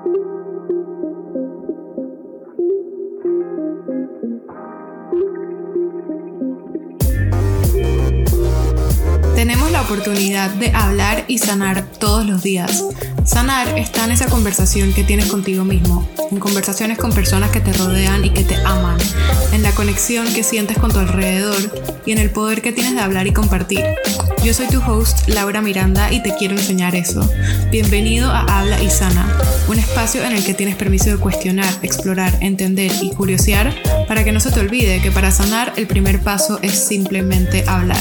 Tenemos la oportunidad de hablar y sanar todos los días. Sanar está en esa conversación que tienes contigo mismo, en conversaciones con personas que te rodean y que te aman, en la conexión que sientes con tu alrededor y en el poder que tienes de hablar y compartir. Yo soy tu host, Laura Miranda, y te quiero enseñar eso. Bienvenido a Habla y Sana, un espacio en el que tienes permiso de cuestionar, explorar, entender y curiosear para que no se te olvide que para sanar el primer paso es simplemente hablar.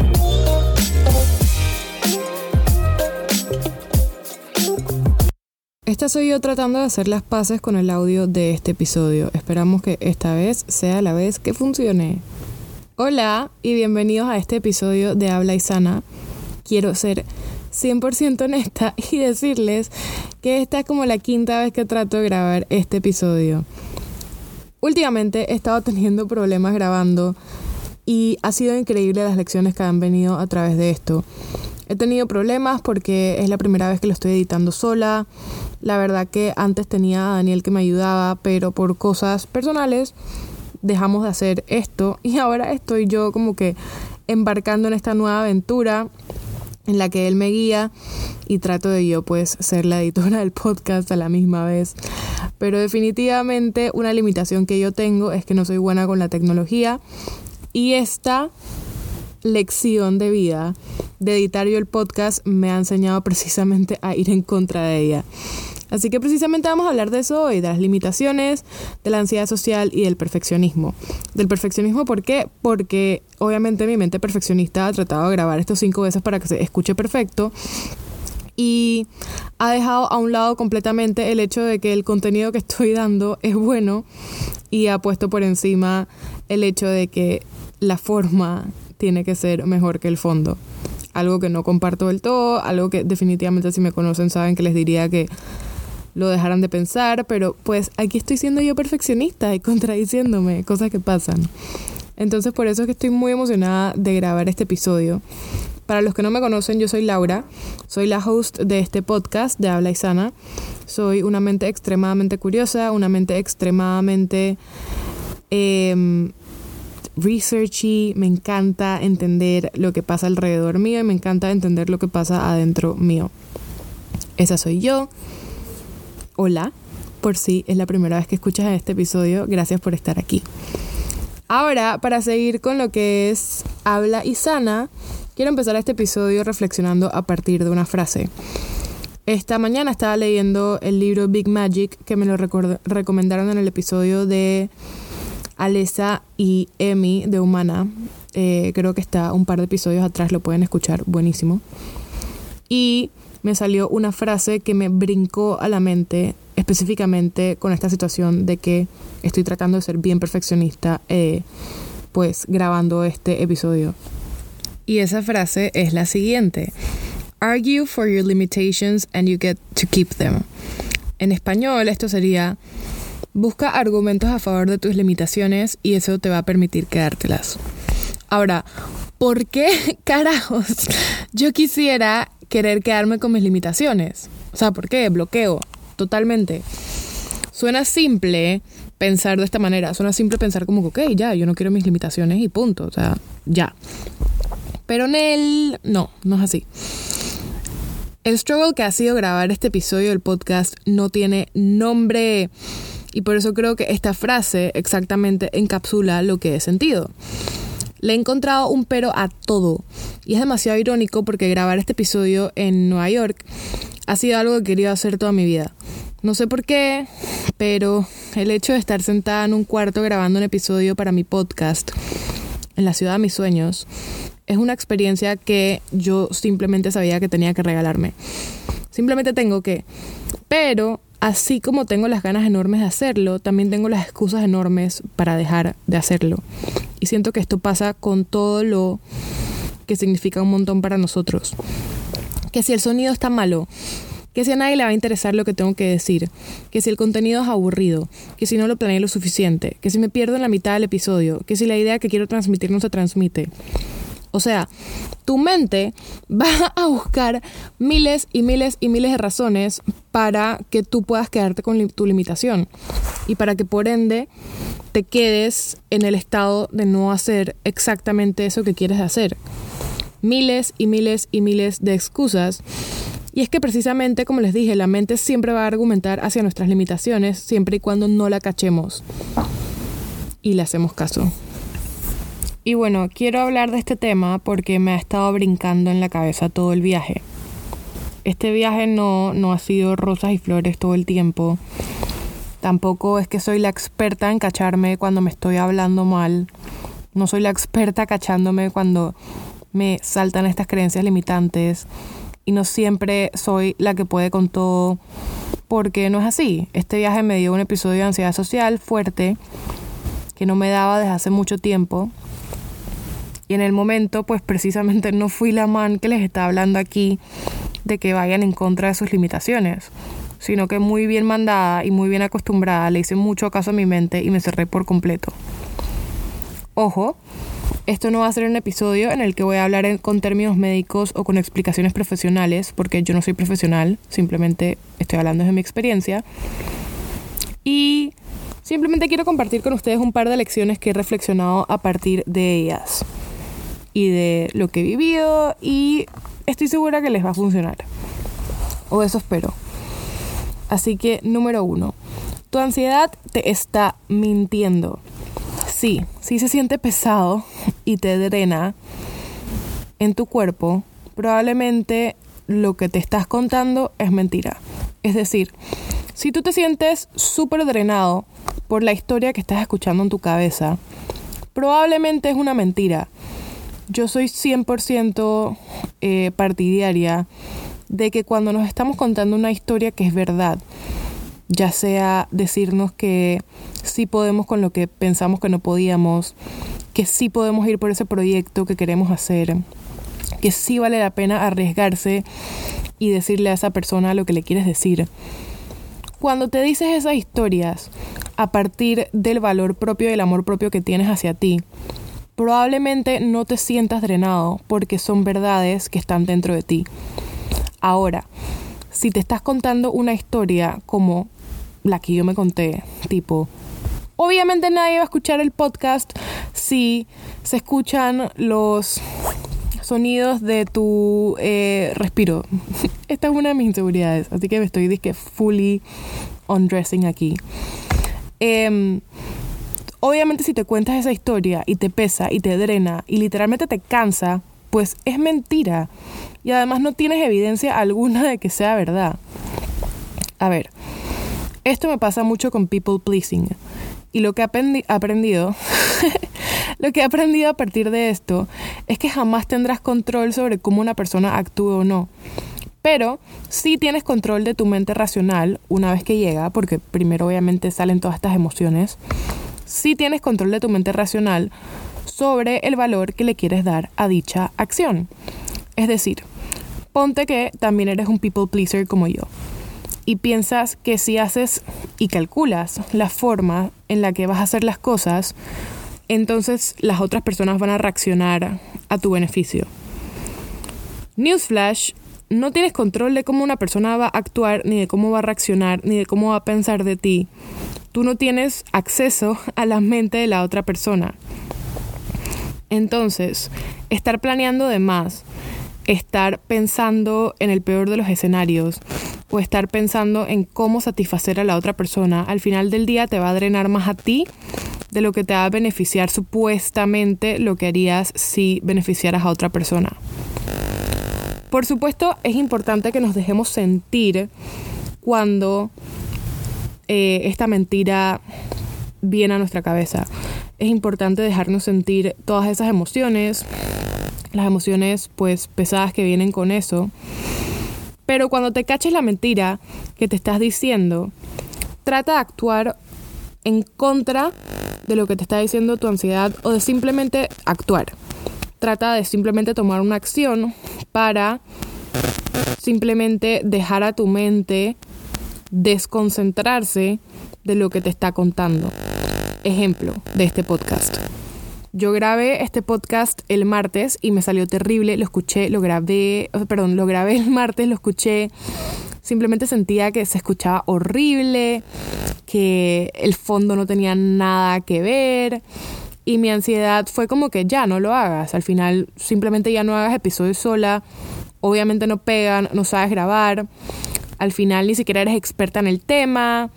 Esta soy yo tratando de hacer las paces con el audio de este episodio. Esperamos que esta vez sea la vez que funcione. Hola y bienvenidos a este episodio de Habla y Sana. Quiero ser 100% honesta y decirles que esta es como la quinta vez que trato de grabar este episodio. Últimamente he estado teniendo problemas grabando y ha sido increíble las lecciones que han venido a través de esto. He tenido problemas porque es la primera vez que lo estoy editando sola. La verdad que antes tenía a Daniel que me ayudaba, pero por cosas personales dejamos de hacer esto y ahora estoy yo como que embarcando en esta nueva aventura en la que él me guía y trato de yo pues ser la editora del podcast a la misma vez. Pero definitivamente una limitación que yo tengo es que no soy buena con la tecnología y esta lección de vida de editar yo el podcast me ha enseñado precisamente a ir en contra de ella. Así que precisamente vamos a hablar de eso hoy, de las limitaciones, de la ansiedad social y del perfeccionismo. Del perfeccionismo, ¿por qué? Porque obviamente mi mente perfeccionista ha tratado de grabar esto 5 veces para que se escuche perfecto y ha dejado a un lado completamente el hecho de que el contenido que estoy dando es bueno y ha puesto por encima el hecho de que la forma tiene que ser mejor que el fondo. Algo que no comparto del todo, algo que definitivamente si me conocen saben que les diría que lo dejaran de pensar, pero pues aquí estoy siendo yo perfeccionista y contradiciéndome, cosas que pasan. Entonces por eso es que estoy muy emocionada de grabar este episodio. Para los que no me conocen, yo soy Laura, soy la host de este podcast de Habla y Sana. Soy una mente extremadamente curiosa, una mente extremadamente researchy, me encanta entender lo que pasa alrededor mío y me encanta entender lo que pasa adentro mío. Esa soy yo. Hola, por si es la primera vez que escuchas este episodio, gracias por estar aquí. Ahora, para seguir con lo que es Habla y Sana, quiero empezar este episodio reflexionando a partir de una frase. Esta mañana estaba leyendo el libro Big Magic que me lo recomendaron en el episodio de Alessa y Emi de Humana. Creo que está un par de episodios atrás, lo pueden escuchar, buenísimo. Y me salió una frase que me brincó a la mente, específicamente con esta situación de que estoy tratando de ser bien perfeccionista, pues grabando este episodio. Y esa frase es la siguiente: Argue for your limitations and you get to keep them. En español esto sería: busca argumentos a favor de tus limitaciones y eso te va a permitir quedártelas. Ahora, ¿por qué carajos yo quisiera querer quedarme con mis limitaciones? O sea, ¿por qué? Bloqueo totalmente. Suena simple pensar de esta manera. Suena simple pensar como que, ok, ya, yo no quiero mis limitaciones y punto. O sea, ya. Pero no es así. El struggle que ha sido grabar este episodio del podcast no tiene nombre. Y por eso creo que esta frase exactamente encapsula lo que he sentido. Le he encontrado un pero a todo. Y es demasiado irónico porque grabar este episodio en Nueva York ha sido algo que he querido hacer toda mi vida. No sé por qué, pero el hecho de estar sentada en un cuarto grabando un episodio para mi podcast en la ciudad de mis sueños es una experiencia que yo simplemente sabía que tenía que regalarme. Simplemente tengo que. Pero así como tengo las ganas enormes de hacerlo, también tengo las excusas enormes para dejar de hacerlo. Y siento que esto pasa con todo lo que significa un montón para nosotros. Que si el sonido está malo, que si a nadie le va a interesar lo que tengo que decir, que si el contenido es aburrido, que si no lo planeé lo suficiente, que si me pierdo en la mitad del episodio, que si la idea que quiero transmitir no se transmite. O sea, tu mente va a buscar miles y miles y miles de razones para que tú puedas quedarte con tu limitación y para que por ende te quedes en el estado de no hacer exactamente eso que quieres hacer. Miles y miles y miles de excusas. Y es que precisamente, como les dije, la mente siempre va a argumentar hacia nuestras limitaciones siempre y cuando no la cachemos y le hacemos caso. Y bueno, quiero hablar de este tema porque me ha estado brincando en la cabeza todo el viaje. Este viaje no ha sido rosas y flores todo el tiempo. Tampoco es que soy la experta en cacharme cuando me estoy hablando mal. No soy la experta cachándome cuando me saltan estas creencias limitantes. Y no siempre soy la que puede con todo, porque no es así. Este viaje me dio un episodio de ansiedad social fuerte que no me daba desde hace mucho tiempo. Y en el momento, pues precisamente no fui la man que les está hablando aquí de que vayan en contra de sus limitaciones, sino que muy bien mandada y muy bien acostumbrada le hice mucho caso a mi mente y me cerré por completo. Ojo, esto no va a ser un episodio en el que voy a hablar con términos médicos o con explicaciones profesionales, porque yo no soy profesional, simplemente estoy hablando desde mi experiencia. Y simplemente quiero compartir con ustedes un par de lecciones que he reflexionado a partir de ellas y de lo que he vivido, y estoy segura que les va a funcionar, o eso espero. Así que, número 1, tu ansiedad te está mintiendo. Sí se siente pesado y te drena en tu cuerpo, probablemente lo que te estás contando es mentira. Es decir, si tú te sientes súper drenado por la historia que estás escuchando en tu cabeza, probablemente es una mentira. Yo soy 100% partidaria de que cuando nos estamos contando una historia que es verdad, ya sea decirnos que sí podemos con lo que pensamos que no podíamos, que sí podemos ir por ese proyecto que queremos hacer, que sí vale la pena arriesgarse y decirle a esa persona lo que le quieres decir. Cuando te dices esas historias a partir del valor propio y el amor propio que tienes hacia ti, probablemente no te sientas drenado porque son verdades que están dentro de ti. Ahora, si te estás contando una historia como la que yo me conté, tipo, obviamente nadie va a escuchar el podcast si se escuchan los sonidos de tu respiro. Esta es una de mis inseguridades, así que me estoy fully undressing aquí. Obviamente si te cuentas esa historia y te pesa y te drena y literalmente te cansa, pues es mentira. Y además no tienes evidencia alguna de que sea verdad. A ver, esto me pasa mucho con people pleasing. Y lo que he aprendido, lo que he aprendido a partir de esto es que jamás tendrás control sobre cómo una persona actúe o no. Pero sí tienes control de tu mente racional una vez que llega, porque primero obviamente salen todas estas emociones. Sí tienes control de tu mente racional sobre el valor que le quieres dar a dicha acción. Es decir, ponte que también eres un people pleaser como yo y piensas que si haces y calculas la forma en la que vas a hacer las cosas, entonces las otras personas van a reaccionar a tu beneficio. Newsflash, no tienes control de cómo una persona va a actuar, ni de cómo va a reaccionar, ni de cómo va a pensar de ti. Tú no tienes acceso a la mente de la otra persona. Entonces, estar planeando de más, estar pensando en el peor de los escenarios o estar pensando en cómo satisfacer a la otra persona, al final del día te va a drenar más a ti de lo que te va a beneficiar supuestamente lo que harías si beneficiaras a otra persona. Por supuesto, es importante que nos dejemos sentir cuando esta mentira viene a nuestra cabeza. Es importante dejarnos sentir todas esas emociones, las emociones pues pesadas que vienen con eso. Pero cuando te caches la mentira que te estás diciendo, trata de actuar en contra de lo que te está diciendo tu ansiedad o de simplemente actuar. Trata de simplemente tomar una acción para simplemente dejar a tu mente desconcentrarse de lo que te está contando. Ejemplo de este podcast. Yo grabé este podcast el martes y me salió terrible. Lo grabé el martes, lo escuché. Simplemente sentía que se escuchaba horrible, que el fondo no tenía nada que ver. Y mi ansiedad fue como que ya, no lo hagas. Al final, simplemente ya no hagas episodios sola. Obviamente no pegan, no sabes grabar. Al final ni siquiera eres experta en el tema.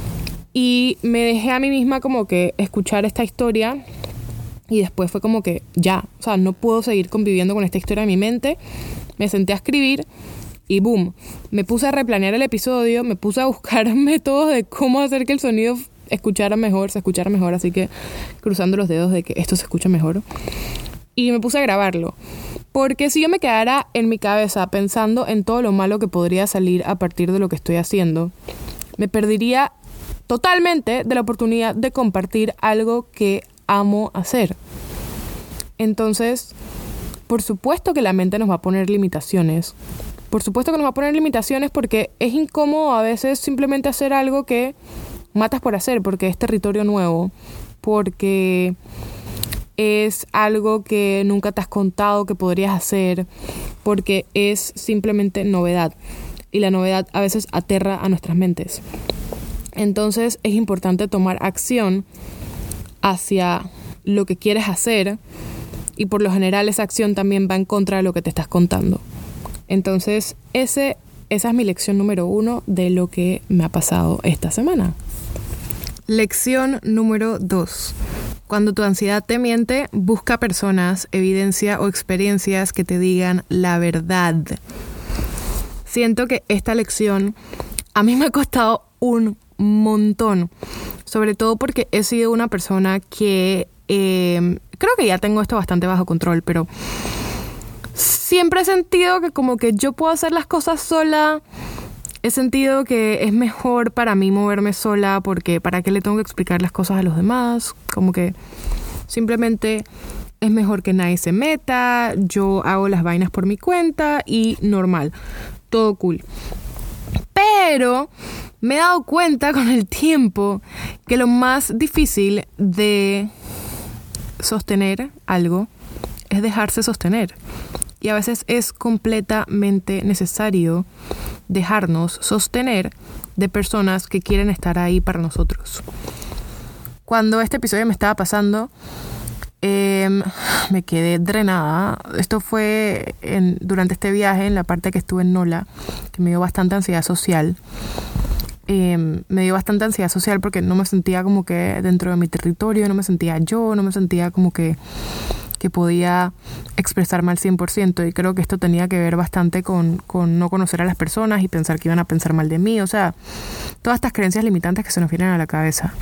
Y me dejé a mí misma como que escuchar esta historia. Y después fue como que ya, o sea, no puedo seguir conviviendo con esta historia en mi mente. Me senté a escribir y boom, me puse a replanear el episodio, me puse a buscar métodos de cómo hacer que el sonido se escuchara mejor, así que cruzando los dedos de que esto se escucha mejor. Y me puse a grabarlo. Porque si yo me quedara en mi cabeza pensando en todo lo malo que podría salir a partir de lo que estoy haciendo, me perdería totalmente de la oportunidad de compartir algo que amo hacer. Entonces, por supuesto que la mente nos va a poner limitaciones. Por supuesto que nos va a poner limitaciones porque es incómodo a veces simplemente hacer algo que matas por hacer, porque es territorio nuevo, porque es algo que nunca te has contado que podrías hacer, porque es simplemente novedad. Y la novedad a veces aterra a nuestras mentes. Entonces es importante tomar acción hacia lo que quieres hacer y por lo general esa acción también va en contra de lo que te estás contando. Entonces esa es mi lección número 1 de lo que me ha pasado esta semana. Lección número 2. Cuando tu ansiedad te miente, busca personas, evidencia o experiencias que te digan la verdad. Siento que esta lección a mí me ha costado un montón, sobre todo porque he sido una persona que creo que ya tengo esto bastante bajo control, pero siempre he sentido que como que yo puedo hacer las cosas sola. He sentido que es mejor para mí moverme sola porque ¿para qué le tengo que explicar las cosas a los demás? Como que simplemente es mejor que nadie se meta, yo hago las vainas por mi cuenta y normal, todo cool. Pero me he dado cuenta con el tiempo que lo más difícil de sostener algo es dejarse sostener. Y a veces es completamente necesario dejarnos sostener de personas que quieren estar ahí para nosotros. Cuando este episodio me estaba pasando, me quedé drenada. Esto fue durante este viaje, en la parte que estuve en Nola, que me dio bastante ansiedad social. Me dio bastante ansiedad social porque no me sentía como que dentro de mi territorio, no me sentía yo, no me sentía como que podía expresarme al 100%, y creo que esto tenía que ver bastante con no conocer a las personas y pensar que iban a pensar mal de mí, o sea, todas estas creencias limitantes que se nos vienen a la cabeza.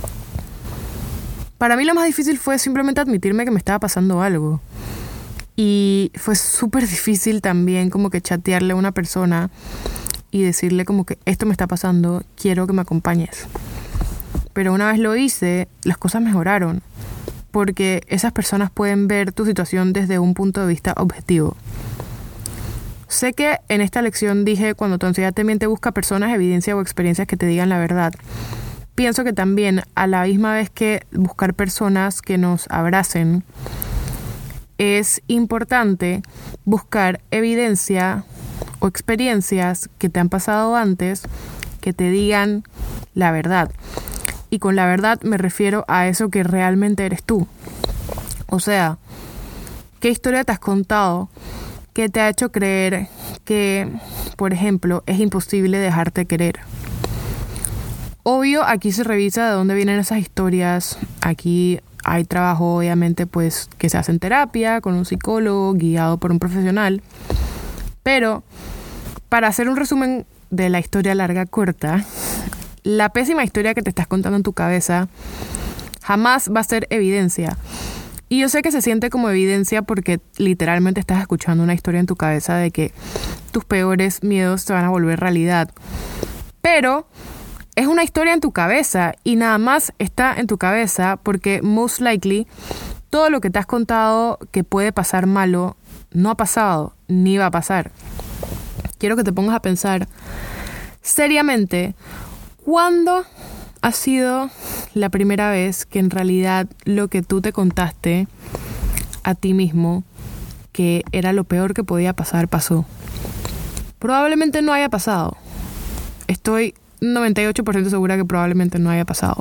Para mí lo más difícil fue simplemente admitirme que me estaba pasando algo, y fue súper difícil también como que chatearle a una persona y decirle como que esto me está pasando, quiero que me acompañes. Pero una vez lo hice, las cosas mejoraron, porque esas personas pueden ver tu situación desde un punto de vista objetivo. Sé que en esta lección dije, cuando tu ansiedad te miente, busca personas, evidencia o experiencias que te digan la verdad. Pienso que también, a la misma vez que buscar personas que nos abracen, es importante buscar evidencia o experiencias que te han pasado antes que te digan la verdad. Y con la verdad me refiero a eso que realmente eres tú. O sea, ¿qué historia te has contado que te ha hecho creer que, por ejemplo, es imposible dejarte querer? Obvio, aquí se revisa de dónde vienen esas historias. Aquí hay trabajo, obviamente, pues, que se hace en terapia, con un psicólogo, guiado por un profesional. Pero, para hacer un resumen de la historia larga corta, la pésima historia que te estás contando en tu cabeza jamás va a ser evidencia. Y yo sé que se siente como evidencia porque literalmente estás escuchando una historia en tu cabeza de que tus peores miedos se van a volver realidad. Pero es una historia en tu cabeza y nada más está en tu cabeza porque most likely todo lo que te has contado que puede pasar malo no ha pasado ni va a pasar. Quiero que te pongas a pensar seriamente, ¿cuándo ha sido la primera vez que en realidad lo que tú te contaste a ti mismo, que era lo peor que podía pasar, pasó? Probablemente no haya pasado. Estoy 98% segura que probablemente no haya pasado.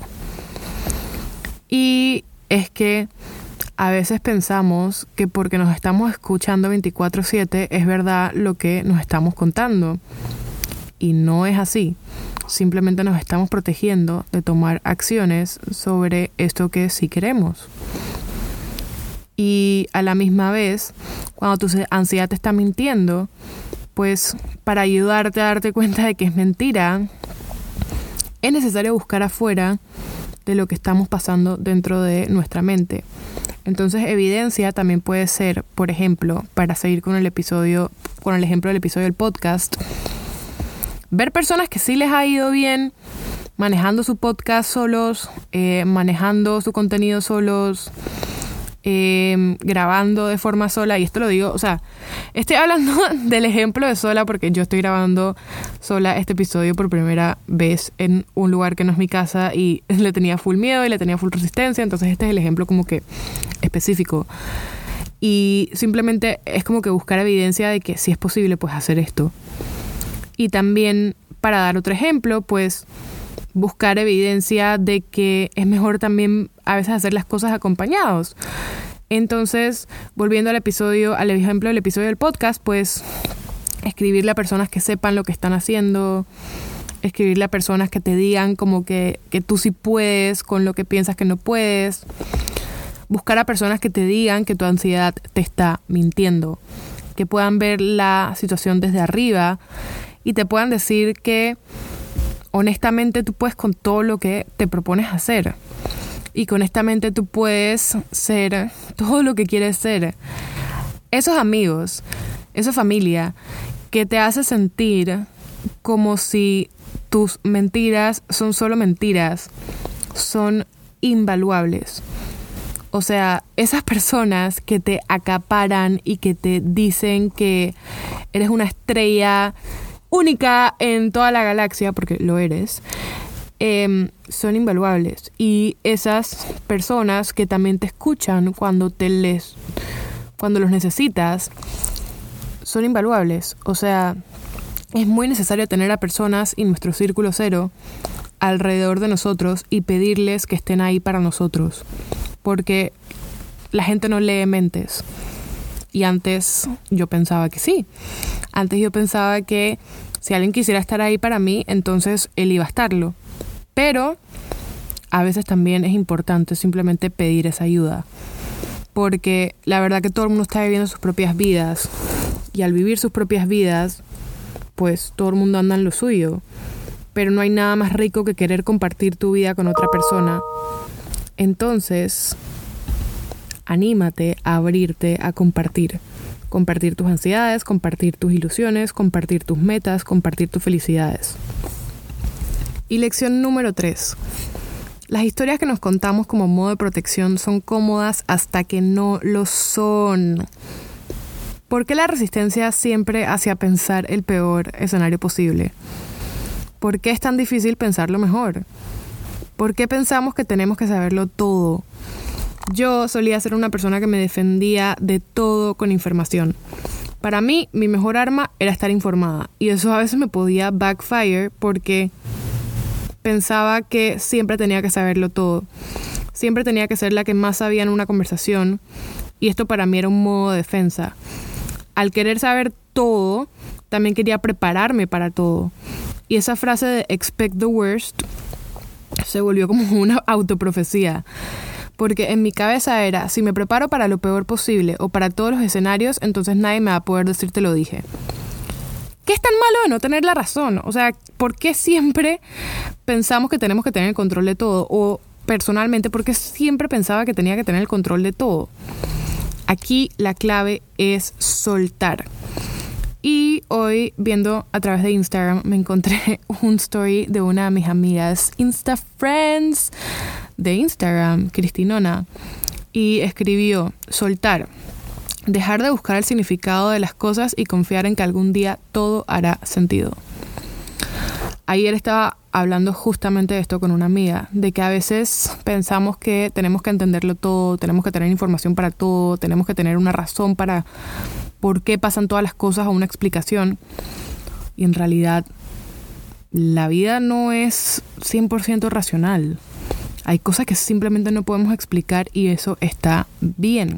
Y es que a veces pensamos que porque nos estamos escuchando 24/7 es verdad lo que nos estamos contando. Y no es así. Simplemente nos estamos protegiendo de tomar acciones sobre esto que sí queremos. Y a la misma vez, cuando tu ansiedad te está mintiendo, pues para ayudarte a darte cuenta de que es mentira, es necesario buscar afuera de lo que estamos pasando dentro de nuestra mente. Entonces, evidencia también puede ser, por ejemplo, para seguir con el ejemplo del episodio del podcast, ver personas que sí les ha ido bien manejando su podcast solos, manejando su contenido solos, grabando de forma sola. Y esto lo digo, o sea, estoy hablando del ejemplo de sola porque yo estoy grabando sola este episodio por primera vez en un lugar que no es mi casa y le tenía full miedo y le tenía full resistencia. Entonces este es el ejemplo como que específico. Y simplemente es como que buscar evidencia de que si es posible pues hacer esto. Y también, para dar otro ejemplo, pues buscar evidencia de que es mejor también a veces hacer las cosas acompañados. Entonces, volviendo al ejemplo del episodio del podcast, pues escribirle a personas que sepan lo que están haciendo, escribirle a personas que te digan como que tú sí puedes con lo que piensas que no puedes, buscar a personas que te digan que tu ansiedad te está mintiendo, que puedan ver la situación desde arriba y te puedan decir que honestamente tú puedes con todo lo que te propones hacer y que honestamente tú puedes ser todo lo que quieres ser. Esos amigos, esa familia que te hace sentir como si tus mentiras son solo mentiras, son invaluables. O sea, esas personas que te acaparan y que te dicen que eres una estrella única en toda la galaxia, porque lo eres, son invaluables. Y esas personas que también te escuchan cuando los necesitas, son invaluables. O sea, es muy necesario tener a personas en nuestro círculo cero alrededor de nosotros y pedirles que estén ahí para nosotros. Porque la gente no lee mentes. Y antes yo pensaba que sí. Antes yo pensaba que si alguien quisiera estar ahí para mí, entonces él iba a estarlo. Pero a veces también es importante simplemente pedir esa ayuda. Porque la verdad que todo el mundo está viviendo sus propias vidas. Y al vivir sus propias vidas, pues todo el mundo anda en lo suyo. Pero no hay nada más rico que querer compartir tu vida con otra persona. Entonces, anímate a abrirte a compartir. Compartir tus ansiedades, compartir tus ilusiones, compartir tus metas, compartir tus felicidades. Y lección número 3. Las historias que nos contamos como modo de protección son cómodas hasta que no lo son. ¿Por qué la resistencia siempre hacia pensar el peor escenario posible? ¿Por qué es tan difícil pensar lo mejor? ¿Por qué pensamos que tenemos que saberlo todo? Yo solía ser una persona que me defendía de todo con información. Para mí, mi mejor arma era estar informada. Y eso a veces me podía backfire porque pensaba que siempre tenía que saberlo todo. Siempre tenía que ser la que más sabía en una conversación. Y esto para mí era un modo de defensa. Al querer saber todo, también quería prepararme para todo. Y esa frase de expect the worst se volvió como una autoprofecía. Porque en mi cabeza era, si me preparo para lo peor posible o para todos los escenarios, entonces nadie me va a poder decir te lo dije. ¿Qué es tan malo de no tener la razón? O sea, ¿por qué siempre pensamos que tenemos que tener el control de todo? O personalmente, ¿por qué siempre pensaba que tenía que tener el control de todo? Aquí la clave es soltar. Y hoy, viendo a través de Instagram, me encontré un story de una de mis amigas Insta Friends de Instagram, Cristinona, y escribió: soltar, dejar de buscar el significado de las cosas y confiar en que algún día todo hará sentido. Ayer estaba hablando justamente de esto con una amiga, de que a veces pensamos que tenemos que entenderlo todo, tenemos que tener información para todo, tenemos que tener una razón para por qué pasan todas las cosas o una explicación. Y en realidad la vida no es 100% racional. Hay cosas que simplemente no podemos explicar y eso está bien.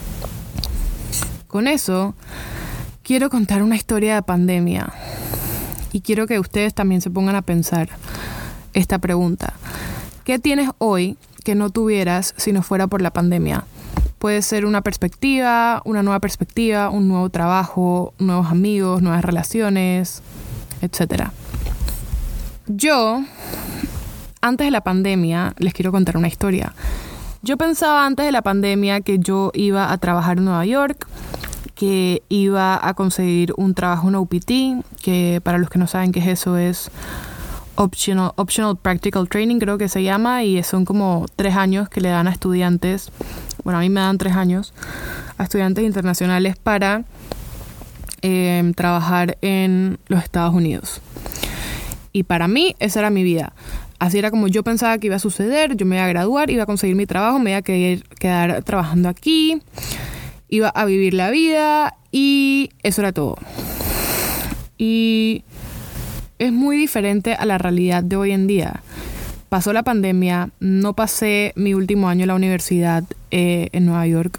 Con eso, quiero contar una historia de pandemia. Y quiero que ustedes también se pongan a pensar esta pregunta. ¿Qué tienes hoy que no tuvieras si no fuera por la pandemia? Puede ser una perspectiva, una nueva perspectiva, un nuevo trabajo, nuevos amigos, nuevas relaciones, etc. Yo, antes de la pandemia, les quiero contar una historia. Yo pensaba antes de la pandemia que yo iba a trabajar en Nueva York, que iba a conseguir un trabajo en OPT, que para los que no saben qué es eso es Optional Practical Training, creo que se llama, y son como 3 años que le dan a estudiantes, bueno, a mí me dan 3 años, a estudiantes internacionales para trabajar en los Estados Unidos. Y para mí esa era mi vida. Así era como yo pensaba que iba a suceder. Yo me iba a graduar, iba a conseguir mi trabajo, me iba a quedar trabajando aquí, iba a vivir la vida y eso era todo. Y es muy diferente a la realidad de hoy en día. Pasó la pandemia, no pasé mi último año en la universidad en Nueva York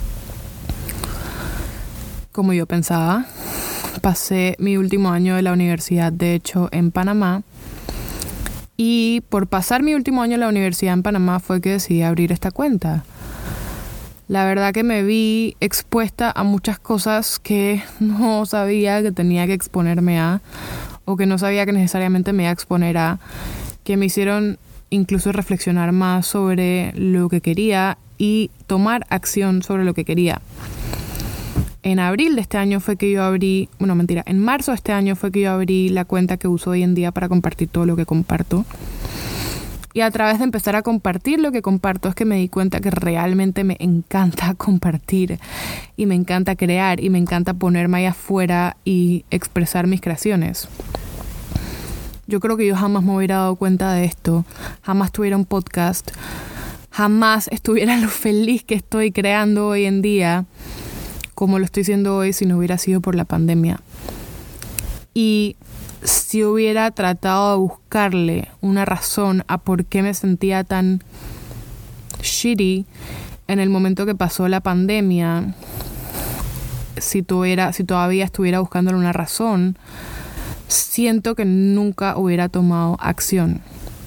como yo pensaba. Pasé mi último año de la universidad, de hecho, en Panamá. Y por pasar mi último año en la universidad en Panamá fue que decidí abrir esta cuenta. La verdad que me vi expuesta a muchas cosas que no sabía que tenía que exponerme a, o que no sabía que necesariamente me iba a exponer a, que me hicieron incluso reflexionar más sobre lo que quería y tomar acción sobre lo que quería. En abril de este año fue que yo abrí, en marzo de este año fue que yo abrí la cuenta que uso hoy en día para compartir todo lo que comparto. Y a través de empezar a compartir lo que comparto es que me di cuenta que realmente me encanta compartir y me encanta crear y me encanta ponerme ahí afuera y expresar mis creaciones. Yo creo que yo jamás me hubiera dado cuenta de esto, jamás tuviera un podcast, jamás estuviera lo feliz que estoy creando hoy en día como lo estoy haciendo hoy si no hubiera sido por la pandemia. Y si hubiera tratado de buscarle una razón a por qué me sentía tan shitty en el momento que pasó la pandemia, si todavía estuviera buscándole una razón, siento que nunca hubiera tomado acción.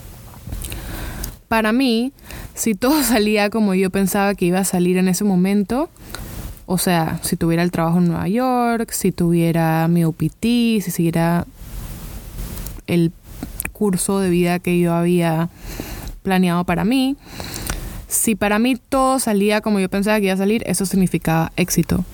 Para mí, si todo salía como yo pensaba que iba a salir en ese momento, o sea, si tuviera el trabajo en Nueva York, si tuviera mi OPT, si siguiera el curso de vida que yo había planeado para mí, si para mí todo salía como yo pensaba que iba a salir, eso significaba éxito.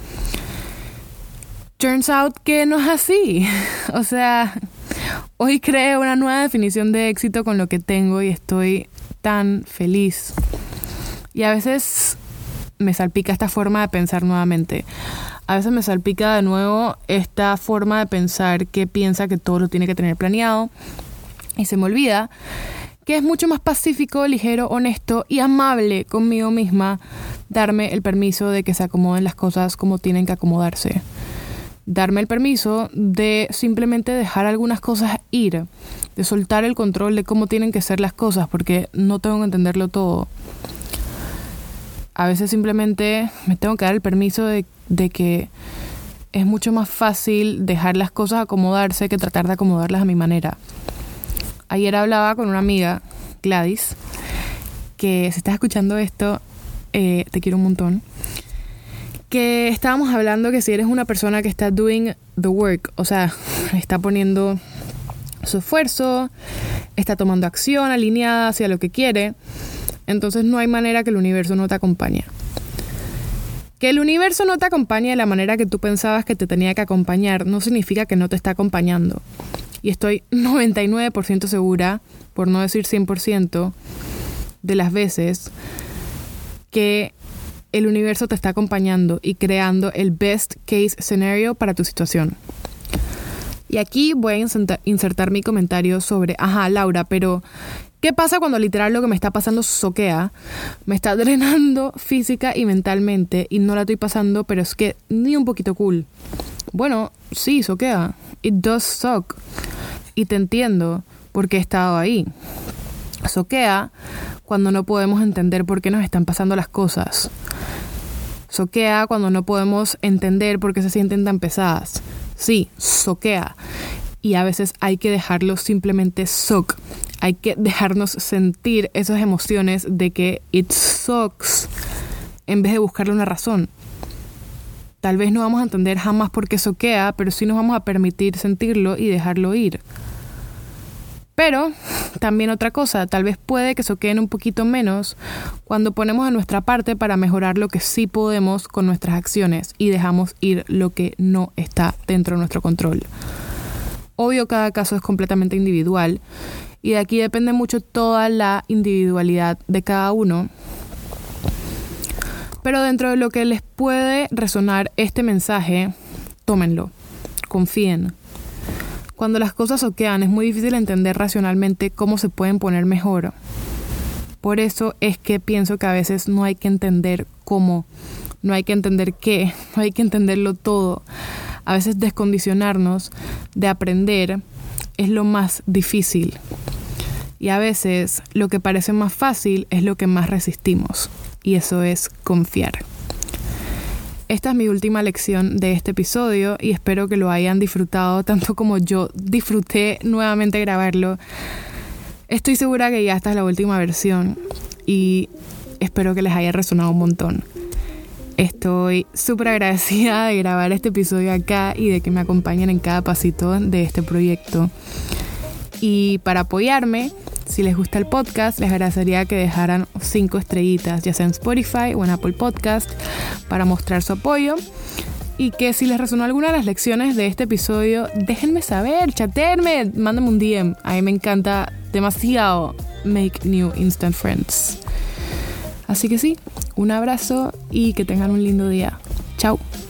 Turns out que no es así. O sea, hoy creé una nueva definición de éxito con lo que tengo y estoy tan feliz. Y a veces me salpica esta forma de pensar nuevamente. A veces me salpica de nuevo esta forma de pensar que piensa que todo lo tiene que tener planeado. Y se me olvida que es mucho más pacífico, ligero, honesto y amable conmigo misma darme el permiso de que se acomoden las cosas como tienen que acomodarse. Darme el permiso de simplemente dejar algunas cosas ir, de soltar el control de cómo tienen que ser las cosas, porque no tengo que entenderlo todo. A veces simplemente me tengo que dar el permiso de que es mucho más fácil dejar las cosas acomodarse que tratar de acomodarlas a mi manera. Ayer hablaba con una amiga, Gladys, que si estás escuchando esto, te quiero un montón, que estábamos hablando que si eres una persona que está doing the work, o sea, está poniendo su esfuerzo, está tomando acción alineada hacia lo que quiere, entonces no hay manera que el universo no te acompañe. Que el universo no te acompañe de la manera que tú pensabas que te tenía que acompañar no significa que no te está acompañando. Y estoy 99% segura, por no decir 100%, de las veces que el universo te está acompañando y creando el best case scenario para tu situación. Y aquí voy a insertar mi comentario sobre, Laura, pero ¿qué pasa cuando literal lo que me está pasando soquea? Me está drenando física y mentalmente y no la estoy pasando, pero es que ni un poquito cool. Bueno, sí, soquea. It does suck. Y te entiendo porque he estado ahí. Soquea cuando no podemos entender por qué nos están pasando las cosas. Soquea cuando no podemos entender por qué se sienten tan pesadas. Sí, soquea. Y a veces hay que dejarlo simplemente suck. Hay que dejarnos sentir esas emociones de que it sucks en vez de buscarle una razón. Tal vez no vamos a entender jamás por qué soquea, pero sí nos vamos a permitir sentirlo y dejarlo ir. Pero también otra cosa, tal vez puede que soqueen un poquito menos cuando ponemos de nuestra parte para mejorar lo que sí podemos con nuestras acciones y dejamos ir lo que no está dentro de nuestro control. Obvio, cada caso es completamente individual y de aquí depende mucho toda la individualidad de cada uno. Pero dentro de lo que les puede resonar este mensaje, tómenlo, confíen. Cuando las cosas soquean es muy difícil entender racionalmente cómo se pueden poner mejor. Por eso es que pienso que a veces no hay que entender cómo, no hay que entender qué, no hay que entenderlo todo. A veces descondicionarnos de aprender es lo más difícil. Y a veces lo que parece más fácil es lo que más resistimos. Y eso es confiar. Esta es mi última lección de este episodio y espero que lo hayan disfrutado tanto como yo disfruté nuevamente grabarlo. Estoy segura que ya esta es la última versión y espero que les haya resonado un montón. Estoy súper agradecida de grabar este episodio acá y de que me acompañen en cada pasito de este proyecto. Y para apoyarme, si les gusta el podcast, les agradecería que dejaran 5 estrellitas, ya sea en Spotify o en Apple Podcast, para mostrar su apoyo. Y que si les resonó alguna de las lecciones de este episodio, déjenme saber, chatéenme, mándenme un DM. A mí me encanta demasiado make new instant friends. Así que sí, un abrazo y que tengan un lindo día. Chao.